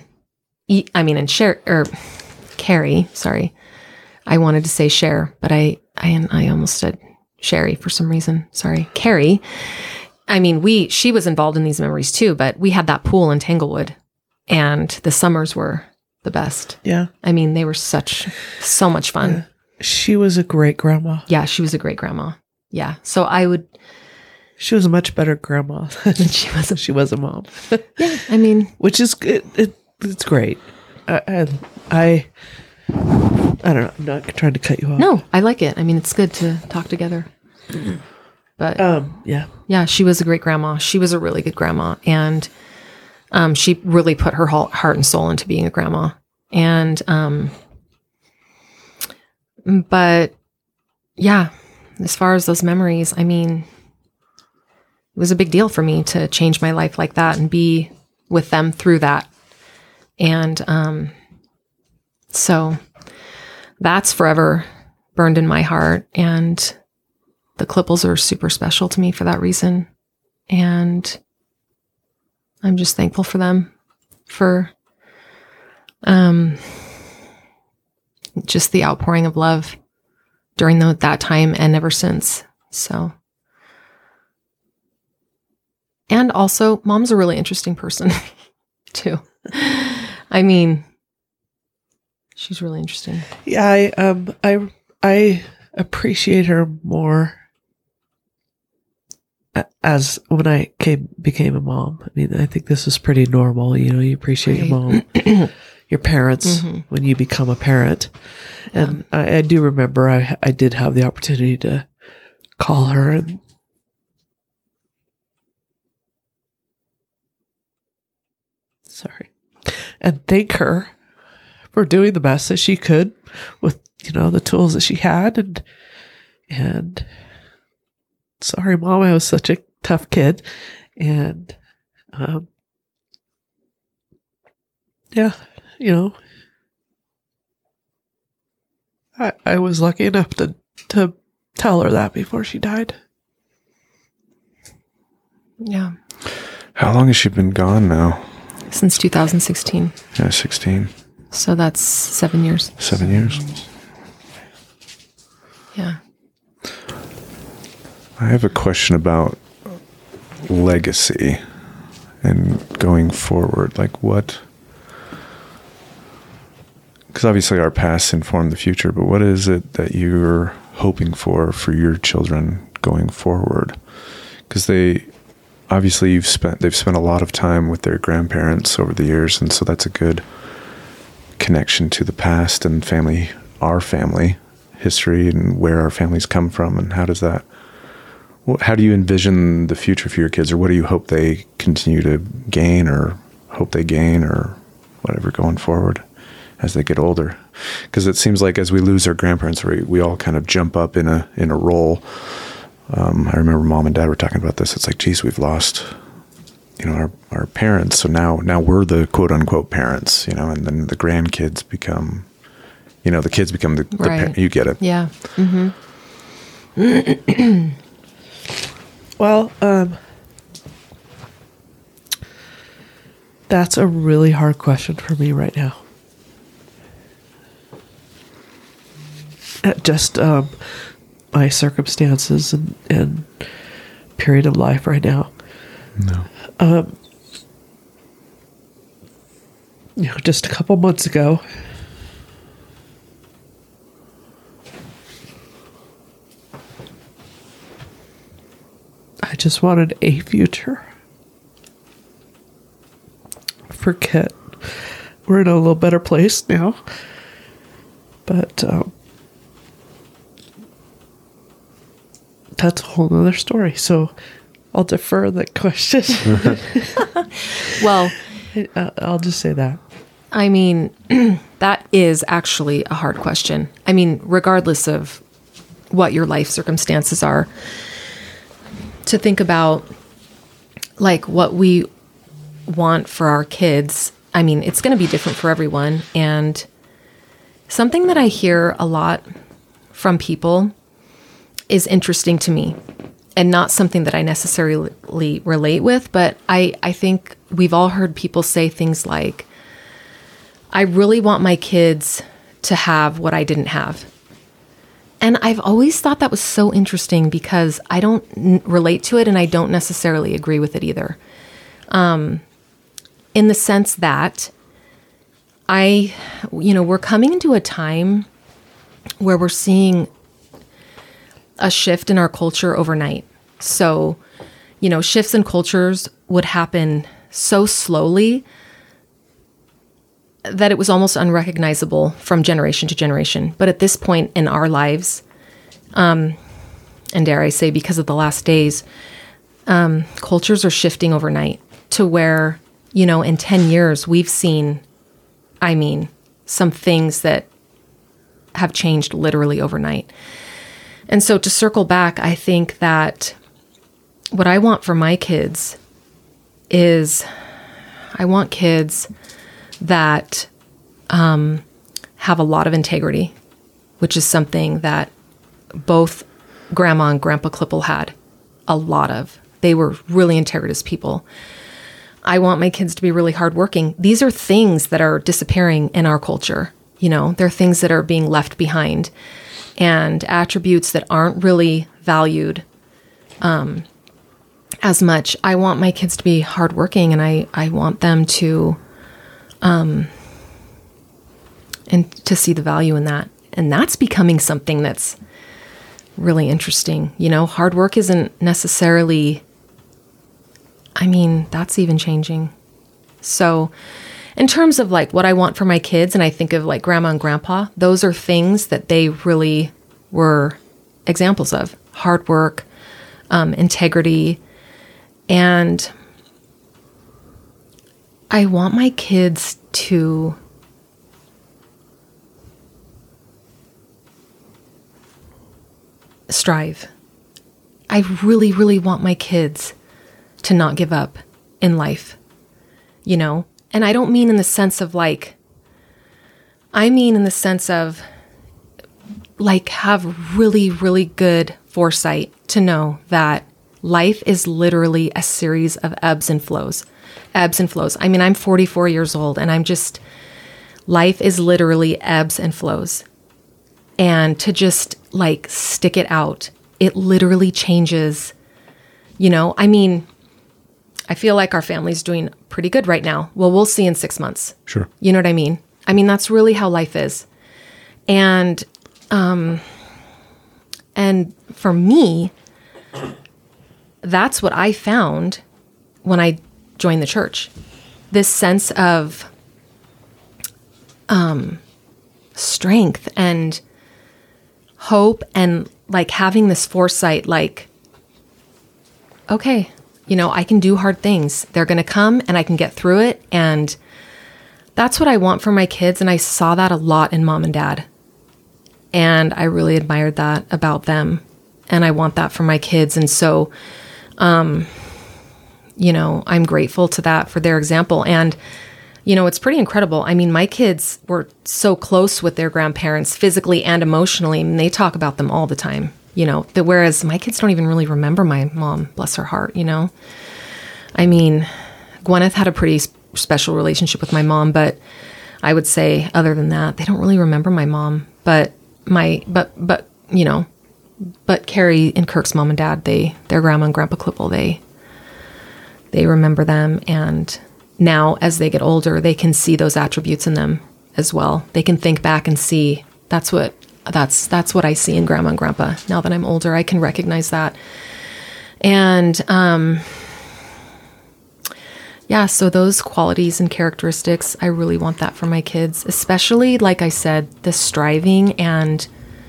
Carrie, sorry, I wanted to say Cher, but I almost said Sherry for some reason. Sorry, Carrie. I mean, she was involved in these memories too, but we had that pool in Tanglewood and the summers were the best. Yeah. I mean, they were so much fun. Yeah. She was a great grandma. Yeah, she was a great grandma. Yeah. So she was a much better grandma than she was a mom. Yeah. I mean, which is it's great. I don't know. I'm not trying to cut you off. No, I like it. I mean, it's good to talk together. But yeah, she was a great grandma. She was a really good grandma, and she really put her heart and soul into being a grandma. And but yeah, as far as those memories, I mean, it was a big deal for me to change my life like that and be with them through that. And so that's forever burned in my heart. And the Klippels are super special to me for that reason. And I'm just thankful for them for just the outpouring of love during that time and ever since. So, and also Mom's a really interesting person too. I mean, she's really interesting. Yeah, I appreciate her more as when I became a mom, I mean, I think this is pretty normal. You know, you appreciate your mom, your parents when you become a parent. And I do remember I did have the opportunity to call her and and thank her for doing the best that she could with, you know, the tools that she had. And sorry, Mom, I was such a tough kid. And, yeah, you know, I was lucky enough to tell her that before she died. Yeah. How long has she been gone now? Since 2016. Yeah, 16. So that's 7 years. 7 years. Yeah. I have a question about legacy and going forward. Like what? Because obviously our past inform the future, but what is it that you're hoping for your children going forward? Because obviously they've spent a lot of time with their grandparents over the years, and so that's a good connection to the past and our family history and where our families come from, and how do you envision the future for your kids, or what do you hope they continue to gain or hope they gain or whatever going forward as they get older? Because it seems like as we lose our grandparents, we all kind of jump up in a role. I remember Mom and Dad were talking about this. It's like, geez, we've lost, you know, our parents. So now we're the quote unquote parents, you know, and then the grandkids become, you know, the kids become the Right. you get it. Yeah. Well, that's a really hard question for me right now. Just my circumstances and period of life right now. No. You know, just a couple months ago, I just wanted a future for Kit. We're in a little better place now, but that's a whole other story. So I'll defer that question. Well, I'll just say that. I mean, that is actually a hard question. I mean, regardless of what your life circumstances are, to think about like what we want for our kids. I mean, it's going to be different for everyone. And something that I hear a lot from people is interesting to me, and not something that I necessarily relate with, but I think we've all heard people say things like, I really want my kids to have what I didn't have. And I've always thought that was so interesting because I don't relate to it, and I don't necessarily agree with it either. In the sense that we're coming into a time where we're seeing a shift in our culture overnight. So, you know, shifts in cultures would happen so slowly that it was almost unrecognizable from generation to generation. But at this point in our lives, and dare I say, because of the last days, cultures are shifting overnight to where, you know, in 10 years, we've seen, some things that have changed literally overnight. And so to circle back, I think that what I want for my kids is I want kids that have a lot of integrity, which is something that both Grandma and Grandpa Klippel had a lot of. They were really integritous people. I want my kids to be really hardworking. These are things that are disappearing in our culture. You know, they're things that are being left behind, and attributes that aren't really valued as much. I want my kids to be hardworking, and I want them to and to see the value in that. And that's becoming something that's really interesting. You know, hard work isn't necessarily I mean, that's even changing. So in terms of like what I want for my kids, and I think of like grandma and grandpa, those are things that they really were examples of: hard work, integrity. And I want my kids to strive. I really, really want my kids to not give up in life, you know? And I don't mean in the sense of like, I mean in the sense of like have really, really good foresight to know that life is literally a series of ebbs and flows. Ebbs and flows. I mean, I'm 44 years old and life is literally ebbs and flows. And to just like stick it out, it literally changes, you know? I mean, I feel like our family's doing pretty good right now. Well, we'll see in 6 months. Sure. You know what I mean? I mean, that's really how life is. And for me, that's what I found when I joined the church. This sense of strength and hope and like having this foresight, like, okay, you know, I can do hard things. They're going to come and I can get through it. And that's what I want for my kids. And I saw that a lot in mom and dad. And I really admired that about them. And I want that for my kids. And so, you know, I'm grateful to that for their example. And, you know, it's pretty incredible. I mean, my kids were so close with their grandparents physically and emotionally. And they talk about them all the time, you know, whereas my kids don't even really remember my mom, bless her heart, you know. I mean, Gwyneth had a pretty special relationship with my mom, but I would say other than that, they don't really remember my mom. But you know, but Carrie and Kirk's mom and dad, their grandma and grandpa Klippel, they remember them. And now as they get older, they can see those attributes in them as well. They can think back and see that's what I see in grandma and grandpa. Now that I'm older, I can recognize that. And, yeah, so those qualities and characteristics, I really want that for my kids, especially, like I said, the striving and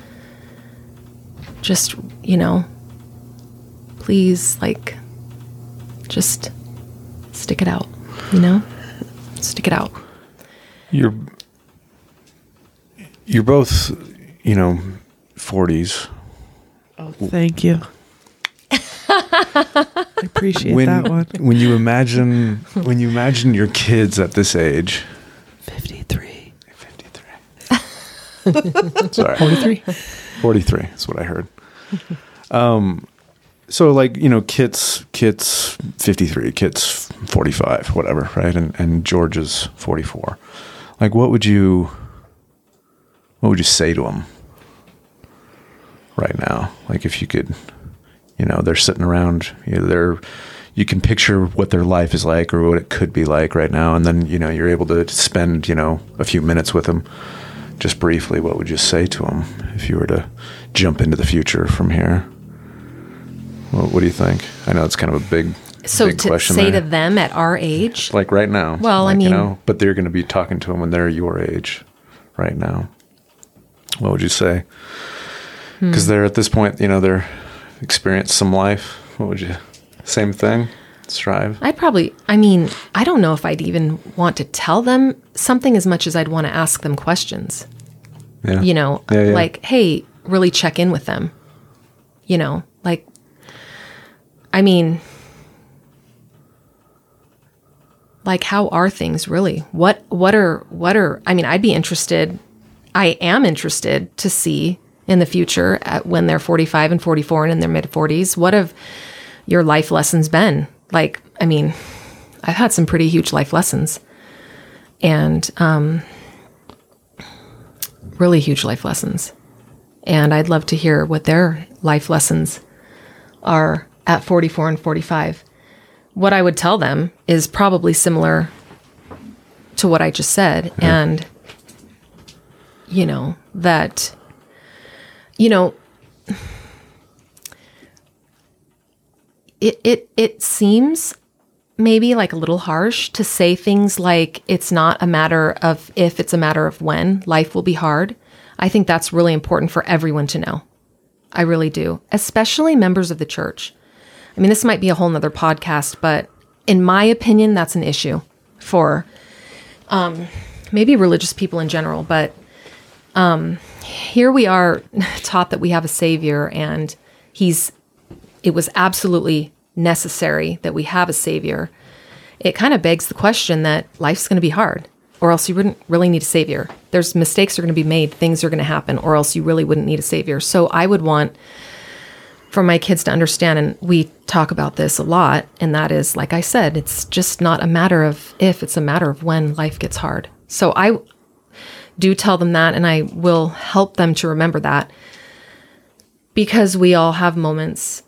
just, you know, please, like, just stick it out, you know, stick it out. You're both, you know, 40s. Oh, thank you. I appreciate that one. When you imagine your kids at this age. 53. Sorry. 43? 43 is what I heard. So like, you know, Kit's 53, Kit's 45, whatever, right? And George is 44. Like, what would you say to them right now? Like, if you could, you know, they're sitting around, you can picture what their life is like or what it could be like right now. And then, you know, you're able to spend, you know, a few minutes with them. Just briefly, what would you say to them if you were to jump into the future from here? What do you think? I know it's kind of a big to question say there. to them at our age, Like right now. Well, like, I mean, you know, but they're going to be talking to them when they're your age right now. What would you say? Because they're at this point, you know, they're experienced some life. What would you, same thing? Strive? I don't know if I'd even want to tell them something as much as I'd want to ask them questions. Yeah. You know, Yeah. like, hey, really check in with them. You know, like, I mean, like, how are things really? What are, I mean, I'd be interested, I am interested to see in the future when they're 45 and 44 and in their mid 40s, what have your life lessons been? Like, I mean, I've had some pretty huge life lessons and, really huge life lessons. And I'd love to hear what their life lessons are at 44 and 45. What I would tell them is probably similar to what I just said. Yeah. And, you know, that, you know, it seems maybe like a little harsh to say things like it's not a matter of if, it's a matter of when life will be hard. I think that's really important for everyone to know. I really do, especially members of the church. I mean, this might be a whole nother podcast, but in my opinion, that's an issue for maybe religious people in general. But here we are taught that we have a Savior, and it was absolutely necessary that we have a Savior. It kind of begs the question that life's going to be hard, or else you wouldn't really need a Savior. There's mistakes are going to be made, things are going to happen, or else you really wouldn't need a Savior. So I would want for my kids to understand, and we talk about this a lot, and that is, like I said, it's just not a matter of if, it's a matter of when life gets hard. So I do tell them that, and I will help them to remember that, because we all have moments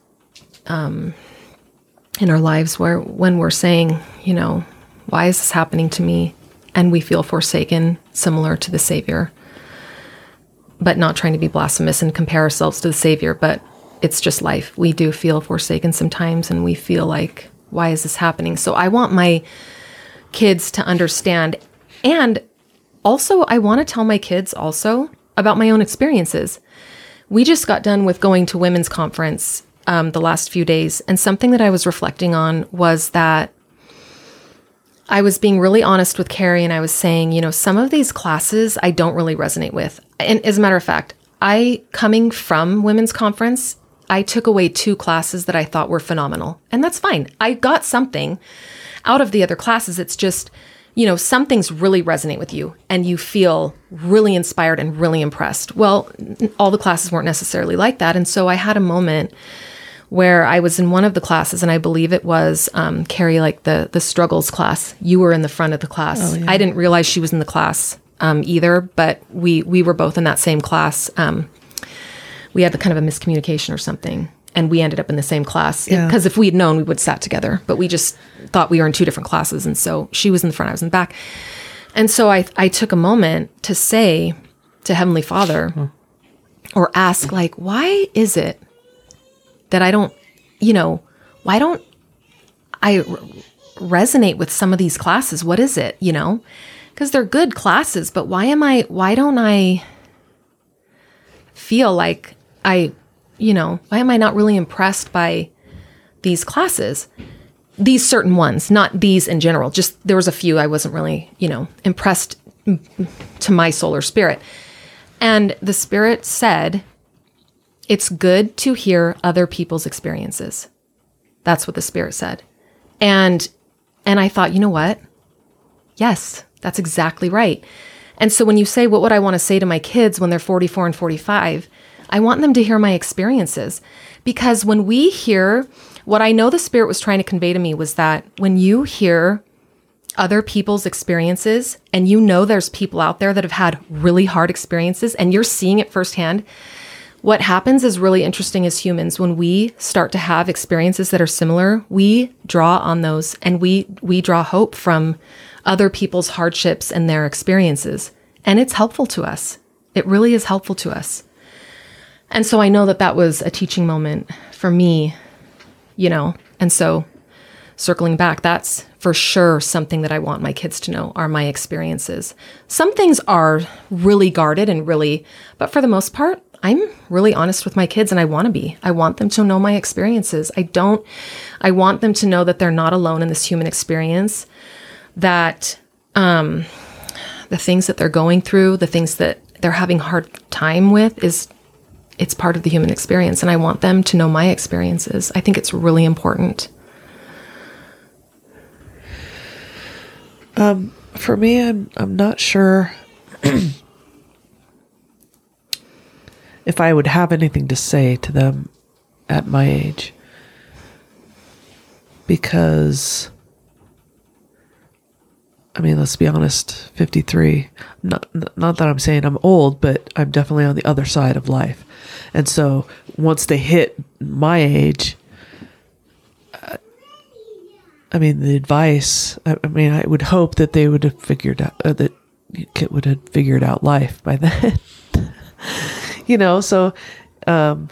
in our lives when we're saying, why is this happening to me? And we feel forsaken, similar to the Savior, but not trying to be blasphemous and compare ourselves to the Savior, but it's just life. We do feel forsaken sometimes, and we feel like, why is this happening? So I want my kids to understand. And also, I want to tell my kids also about my own experiences. We just got done with going to women's conference the last few days. And something that I was reflecting on was that I was being really honest with Carrie, and I was saying, some of these classes I don't really resonate with. And as a matter of fact, coming from women's conference, I took away 2 classes that I thought were phenomenal. And that's fine. I got something out of the other classes. It's just, some things really resonate with you and you feel really inspired and really impressed. Well, all the classes weren't necessarily like that. And so I had a moment where I was in one of the classes, and I believe it was, Carrie, like the struggles class. You were in the front of the class. Oh, yeah. I didn't realize she was in the class either, but we were both in that same class. We had kind of a miscommunication or something, and we ended up in the same class. Because if we had known, we would have sat together, but we just thought we were in 2 different classes. And so she was in the front, I was in the back. And so I took a moment to say to Heavenly Father, or ask, like, why is it that I don't, why don't I resonate with some of these classes? What is it, Because they're good classes, but why don't I feel like why am I not really impressed by these classes? These certain ones, not these in general. Just there was a few I wasn't really, impressed to my soul or spirit. And the Spirit said, it's good to hear other people's experiences. That's what the Spirit said. And I thought, you know what? Yes, that's exactly right. And so when you say, what would I want to say to my kids when they're 44 and 45? I want them to hear my experiences. Because when we hear, what I know the Spirit was trying to convey to me was that when you hear other people's experiences, and there's people out there that have had really hard experiences, and you're seeing it firsthand, what happens is really interesting as humans. When we start to have experiences that are similar, we draw on those, and we draw hope from other people's hardships and their experiences. And it's helpful to us. It really is helpful to us. And so I know that was a teaching moment for me, and so circling back, that's for sure something that I want my kids to know are my experiences. Some things are really guarded and but for the most part, I'm really honest with my kids, and I want to be. I want them to know my experiences. I want them to know that they're not alone in this human experience, that the things that they're going through, the things that they're having hard time with it's part of the human experience. And I want them to know my experiences. I think it's really important. For me, I'm not sure if I would have anything to say to them at my age, because, let's be honest, 53, not that I'm saying I'm old, but I'm definitely on the other side of life. And so once they hit my age, the advice, I would hope that they would have figured out, that Kit would have figured out life by then. So,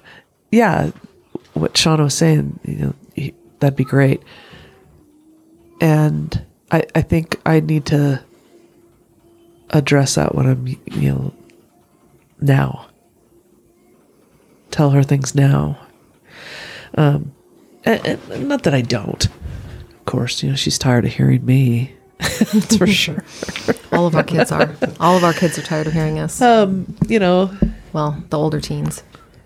what Sean was saying, that'd be great. And I think I need to address that when I'm, now. Tell her things now. And not that I don't. Of course, she's tired of hearing me. That's for sure. All of our kids are. All of our kids are tired of hearing us. Well, The older teens.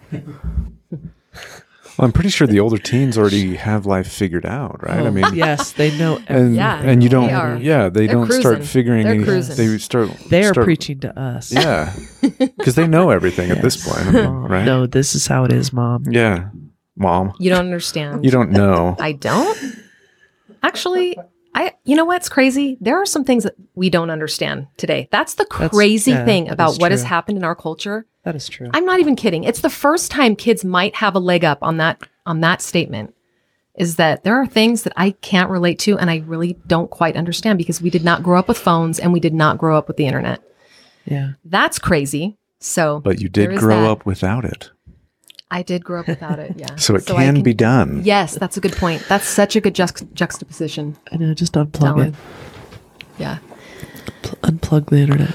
Well, I'm pretty sure the older teens already have life figured out, right? I mean, yes, they know and everything. Yeah, and you don't, they are. they They're don't start cruising. figuring They're any. cruising. They are start- preaching to us. Yeah, because they know everything at this point, Mom, right? no, this is how it is, Mom. Yeah, Mom, You don't understand. you don't know. I don't. Actually, you know what's crazy? There are some things that we don't understand today. That's the crazy thing that about is what has true. happened in our culture. That is true. I'm not even kidding. It's the first time kids might have a leg up on that statement, is that there are things that I can't relate to and I really don't quite understand because we did not grow up with phones and we did not grow up with the internet. Yeah. That's crazy. So, But you there did is grow that. up without it, I did grow up without it. Yeah. so it I can be done. Yes, that's a good point. That's such a good juxtaposition. I know, just unplug Talon. it. Yeah. Unplug the internet.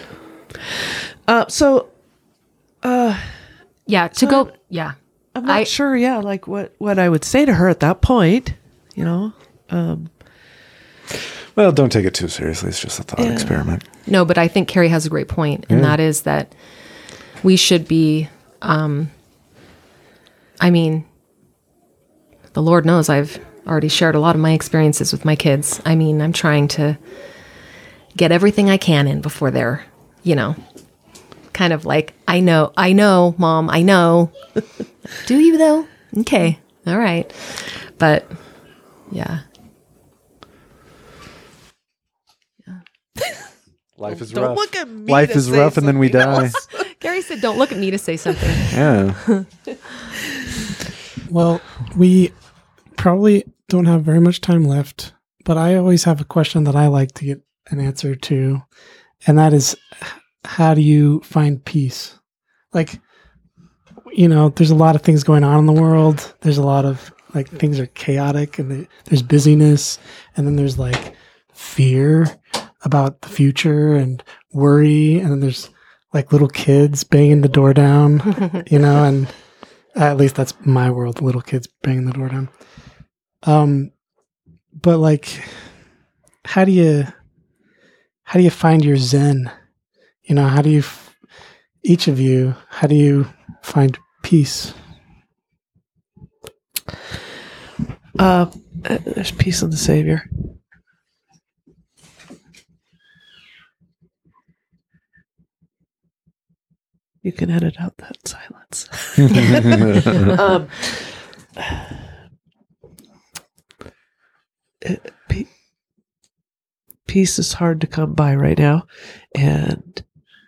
Yeah. To go. Yeah. I'm not sure, like what I would say to her at that point, Well, don't take it too seriously. It's just a thought experiment. No, but I think Carrie has a great point, and that is that we should be. I mean, the Lord knows I've already shared a lot of my experiences with my kids. I mean, I'm trying to get everything I can in before they're, kind of like, I know, Mom, I know. Do you though? Okay, all right, but yeah. Life is don't rough. look at me. Life to is say rough, and then we something die. else. Gary said, "Don't look at me to say something." Yeah. Well, we probably don't have very much time left, but I always have a question that I like to get an answer to, and that is, how do you find peace? Like, there's a lot of things going on in the world. There's a lot of things are chaotic, and there's busyness, and then there's fear about the future and worry, and then there's little kids banging the door down, and at least that's my world, little kids banging the door down. But how do you find your zen? How do you, each of you, how do you find peace? There's peace in the Savior. You can edit out that silence. Peace is hard to come by right now, and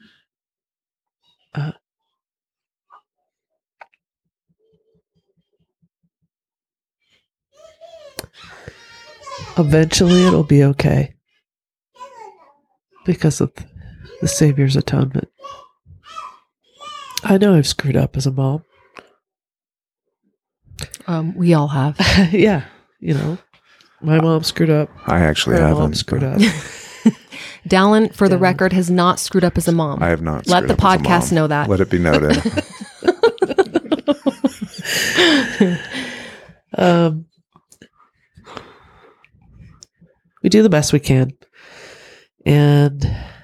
eventually it'll be okay because of the Savior's atonement. I know I've screwed up as a mom. We all have. Yeah, my mom screwed up. I actually Her haven't. mom screwed up. Dallin, for the record, has not screwed up as a mom. I have not. Let screwed the up as a podcast mom. know that. Let it be noted. We do the best we can, and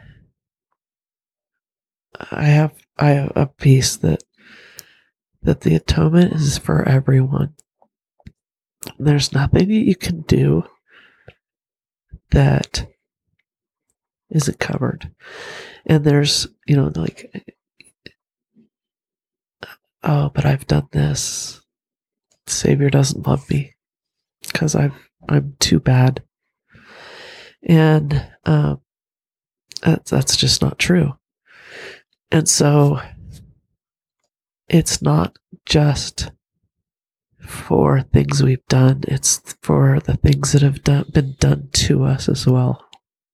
I have a piece that the atonement is for everyone. There's nothing that you can do that isn't covered, and there's oh, but I've done this. Savior doesn't love me because I'm too bad. And that's just not true. And so it's not just for things we've done, it's for the things that have been done to us as well.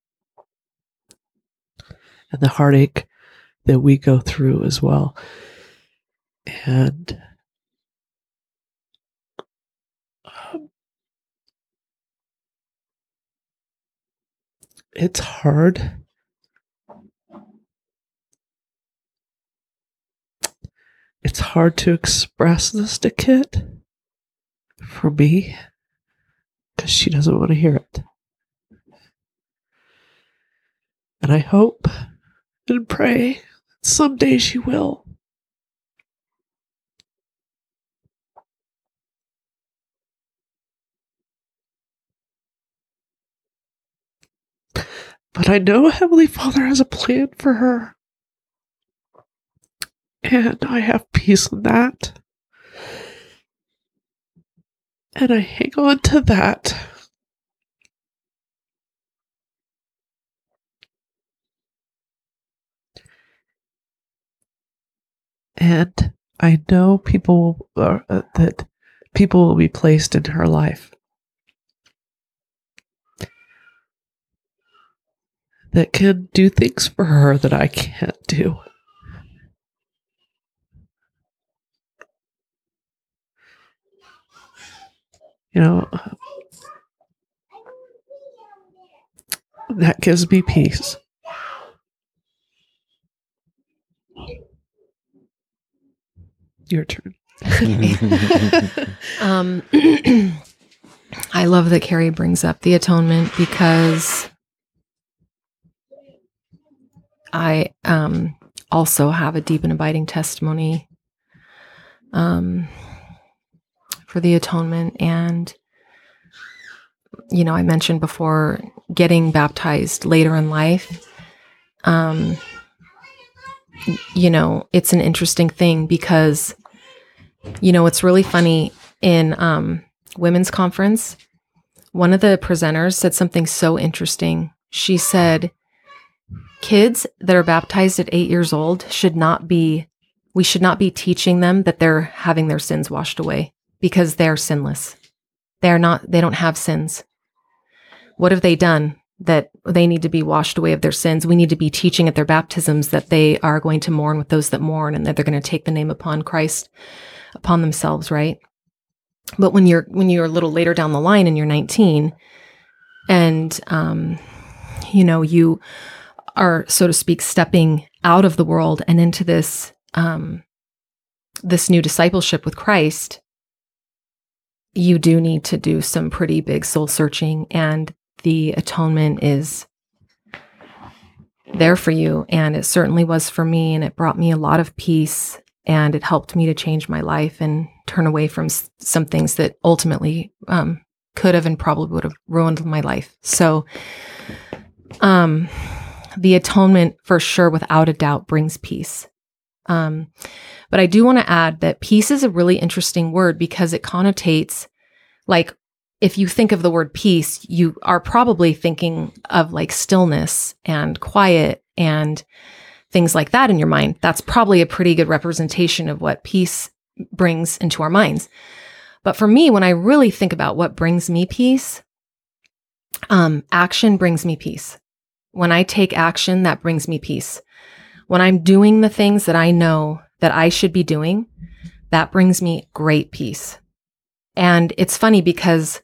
And the heartache that we go through as well. And it's hard. It's hard to express this to Kit for me because she doesn't want to hear it. And I hope and pray that someday she will. But I know Heavenly Father has a plan for her. And I have peace in that. And I hang on to that. And I know that people will be placed in her life that can do things for her that I can't do. You know, that gives me peace. Your turn. I love that Carrie brings up the atonement because I also have a deep and abiding testimony for the atonement. And, you know, I mentioned before getting baptized later in life. You know, it's an interesting thing because, you know, it's really funny in women's conference. One of the presenters said something so interesting. She said, kids that are baptized at 8 years old we should not be teaching them that they're having their sins washed away because they're sinless. They don't have sins. What have they done that they need to be washed away of their sins? We need to be teaching at their baptisms that they are going to mourn with those that mourn and that they're going to take the name upon Christ upon themselves, right? But when you're a little later down the line and you're 19 and, you know, you are, so to speak, stepping out of the world and into this, this new discipleship with Christ, you do need to do some pretty big soul searching, and the atonement is there for you. And it certainly was for me, and it brought me a lot of peace, and it helped me to change my life and turn away from some things that ultimately could have and probably would have ruined my life. So the atonement for sure, without a doubt, brings peace. But I do want to add that peace is a really interesting word because it connotates, like, if you think of the word peace, you are probably thinking of like stillness and quiet and things like that in your mind. That's probably a pretty good representation of what peace brings into our minds. But for me, when I really think about what brings me peace, action brings me peace. When I take action, that brings me peace. When I'm doing the things that I know that I should be doing, that brings me great peace. And it's funny because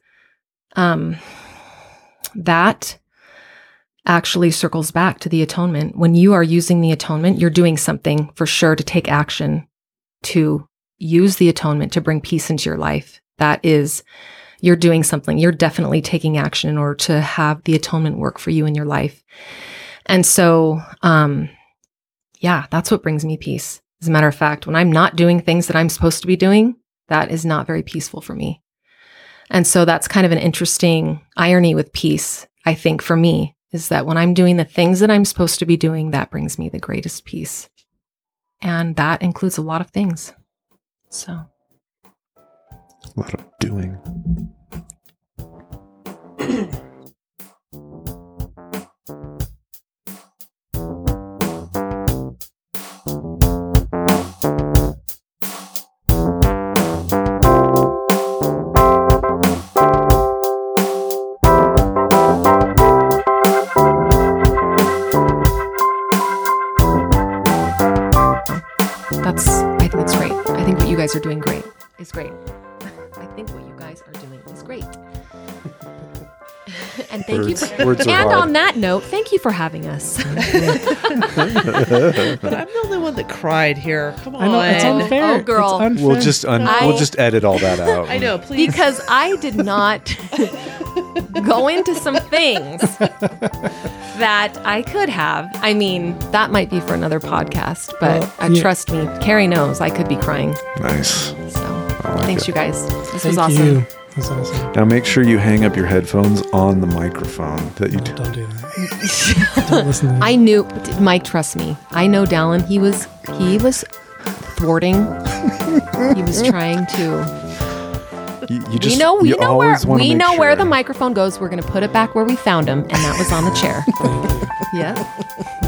that actually circles back to the atonement. When you are using the atonement, you're doing something for sure to take action to use the atonement to bring peace into your life. That is, you're doing something. You're definitely taking action in order to have the atonement work for you in your life. And so, yeah, that's what brings me peace. As a matter of fact, when I'm not doing things that I'm supposed to be doing, that is not very peaceful for me. And so that's kind of an interesting irony with peace, I think, for me, is that when I'm doing the things that I'm supposed to be doing, that brings me the greatest peace. And that includes a lot of things. So. A lot of doing. I think it's great. I think what you guys are doing great is great. I think what you guys are doing is great. And thank you. Words are And hard. on that note, thank you for having us. But I'm the only one that cried here. Come on. I know it's unfair. Oh, girl. It's unfair. We'll just we'll just edit all that out. I know, please. Because I did not go into some things that I could have. I mean, that might be for another podcast, but Well, yeah. trust me, Carrie knows I could be crying. Nice. So like thanks, it. you guys. This Thank was awesome. you. That's awesome. Now make sure you hang up your headphones on the microphone that you. Don't do that. Don't listen to that. I knew, Mike, trust me. I know Dallin. He was thwarting. He was trying to. You just, We know you always wanna we make know where sure. the microphone goes. We're going to put it back where we found him, and that was on the chair. Yeah.